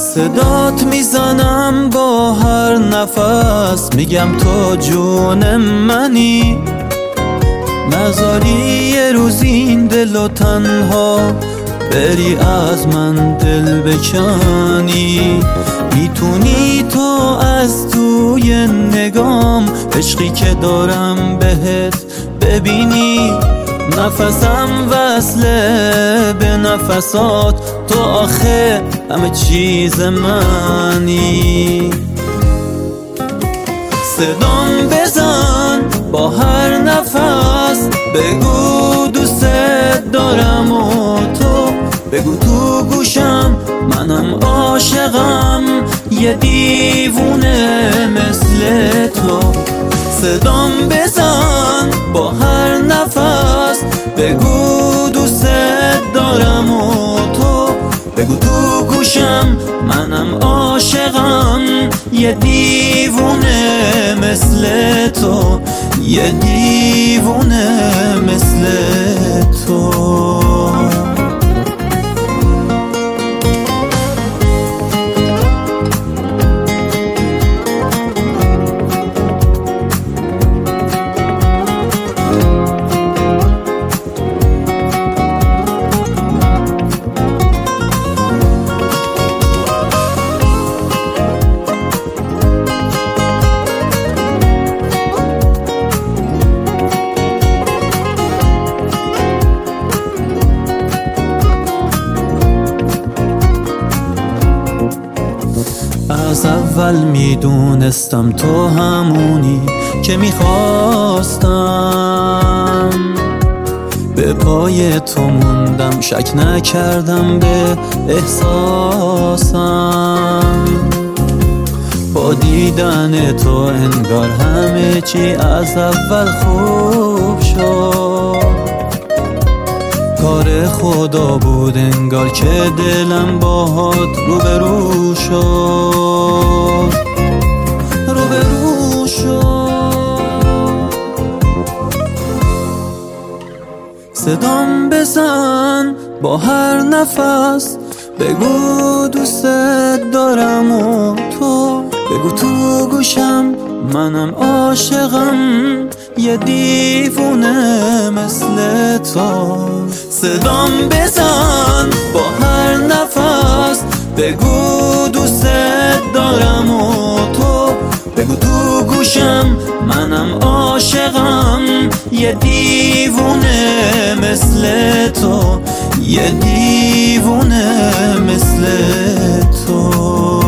صدات میزنم با هر نفس، میگم تو جون منی، نذاری یه روز این دلو تنها بری از من دل بکنی. میتونی تو از توی نگام عشقی که دارم بهت ببینی، نفسم وصله به نفسات، تو آخه همه چیز منی. صدام بزن با هر نفس، بگو دوست دارم و تو بگو تو گوشم منم عاشقم، یه دیوونه مثل تو. صدام بزن با هر نفس، بگو دوست دارم و تو بگو تو گوشم منم عاشقم، یه دیوونه مثل تو، یه دیوونه مثل تو. از اول میدونستم تو همونی که میخواستم، به پای تو موندم شک نکردم به احساسم. با دیدن تو انگار همه چی از اول خوب شد، کار خدا بود انگار که دلم باهات روبرو شد، روبرو شد. صدام بزن با هر نفس، بگو دوست دارم و تو بگو تو گوشم منم عاشقم، یه دیوونه مثل تو. صدام بزن با هر نفس، بگو دوست دارم و تو بگو تو گوشم منم عاشقم، یه دیوونه مثل تو، یه دیوونه مثل تو.